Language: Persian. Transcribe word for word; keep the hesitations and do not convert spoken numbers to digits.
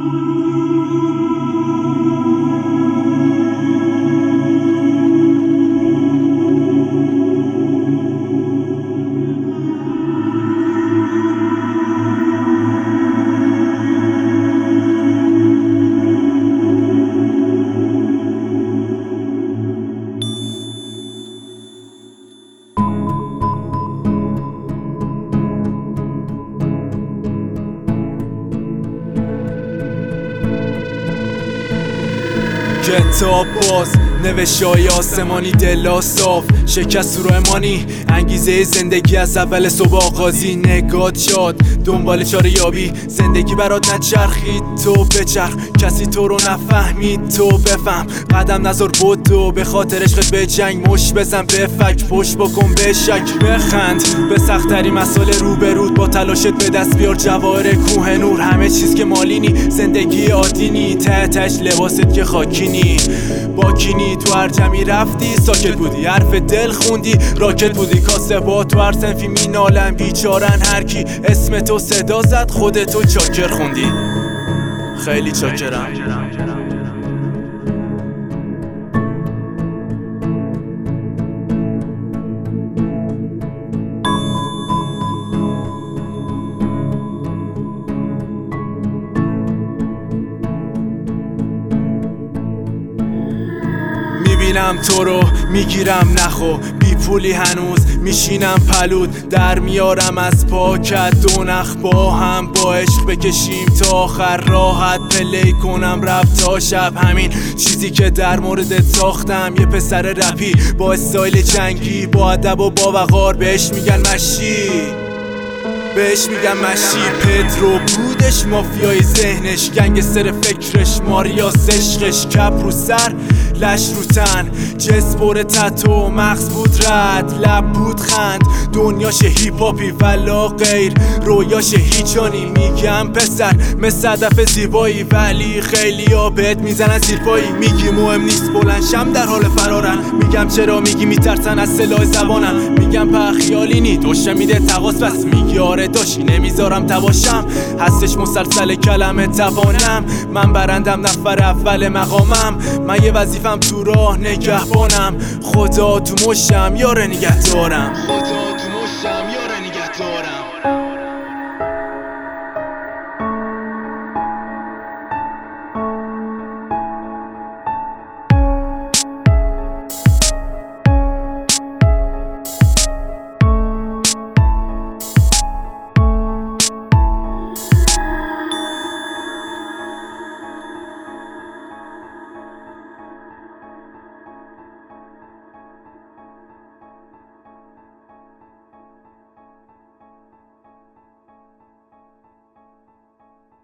کتاب باز نوشته‌های آسمانی، دلا صاف شکست رو امانی، انگیزه زندگی از اول صبح آغازی، نگات شاد دنبال چاره یابی، زندگی برات نچرخید تو بچرخ، کسی تو رو نفهمید تو بفهم، قدم نذار بدو به خاطر عشقت به جنگ، مش بزن به فک پشت بکن به شک، بخند به سخت‌ترین مسائل روبرود، با تلاشت به دست بیار جواهر کوه نور، همه چیز که مالینی زندگی عادینی، ته تهش لباست که خاکینی باکینی، تو هر جمعی رفتی ساکت بودی، حرف دل خوندی راکت بودی، کاسه با تو هر صنفی مینالن بیچارن، هر کی اسم تو صدا زد خودتو چاکر خوندی. خیلی چاکرم. میبینم تو رو میگیرم نخو، بی پولی هنوز میشینم پلود، در میارم از پاکت دو نخ با هم، با عشق بکشیم تا آخر راحت پلی کنم رپ تا شب، همین چیزی که در موردت ساختم، یه پسر رپی با استایل جنگی، با ادب و با وقار، بهش میگن مشی بهش میگم مشی، پدرو بودش مافیای ذهنش، گنگستر فکرش، ماریاس عشقش، کپ رو سر لش رو تن، جسپور تتو مغز بود رد، لب بود خند، دنیاش هیپ هاپی ولا غیر، رویاش هیچانی، میگم پسر مثل هدف زیبایی، ولی خیلی ها بهت میزنن زیر پایی، میگی مهم نیست بلنشم در حال فرارن، میگم چرا میگی میترسن از سلاح زبانم، میگم په خیالی نی دوشم میده تقاس، بس میگی آره داشی نمیذارم تباشم، هستش مسلسل کلمه توانم، من برندم نفر اول مقامم، من یه وظیفم تو راه نگهبانم، خدا تو مشتم یاره نگه دارم.